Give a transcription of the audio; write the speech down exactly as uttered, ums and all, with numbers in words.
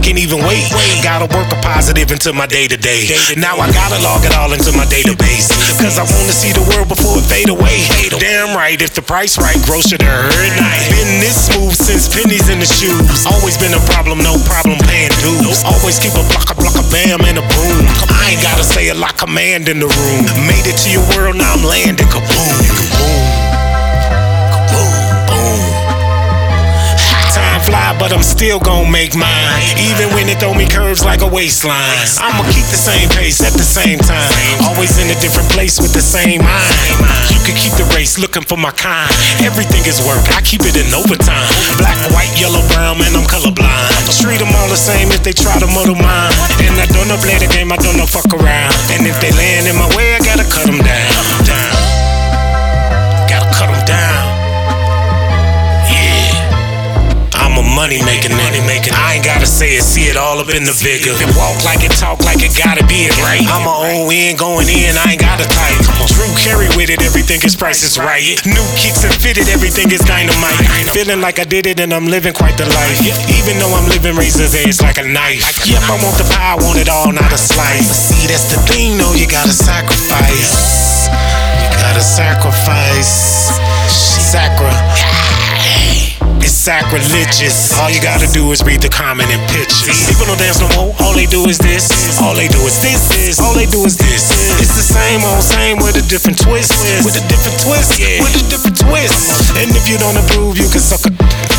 can't even wait. Gotta work a positive into my day to day. Now I gotta log it all into my database. Cause I wanna see the world before it fade away. Damn right, if the price right, grocer the herd night. Been this smooth since pennies in the shoes. Always been a problem, no problem paying dues. Always keep a block, a block, a bam, and a boom. I ain't gotta say a lot, command in the room. Made it to your world, now I'm landing. Kaboom, kaboom, kaboom, boom. Time fly, but I'm still gon' make mine. Even when it throw me curves like a waistline. I'ma keep the same pace at the same time. Always in a different place with the same mind. You can keep the race looking for my kind. Everything is work, I keep it in overtime. Black, white, yellow, brown, man, I'm colorblind. Treat them all the same if they try to muddle mine. And I don't know play the game, I don't know fuck around. And if they land in my way, I gotta cut them down. down. Gotta cut them down. I'm a money making, money making. I ain't gotta say it, see it all up in the figure. And walk like it, talk like it, gotta be it right. I'm a old in, going in, I ain't gotta type. Drew Carey with it, everything is price is right. New kicks and fitted, everything is dynamite. Feeling like I did it and I'm living quite the life. Even though I'm living razor's edge like a knife. Yep, I want the pie, I want it all, not a slice. See, that's the thing, though, you gotta sacrifice. You gotta sacrifice. Sacra. It's sacrilegious. All you gotta do is read the comment and pictures. People don't dance no more. All they do is this. All they do is this. this. All they do is this. It's the same old same with a different twist. With a different twist. With a different twist. And if you don't approve, you can suck a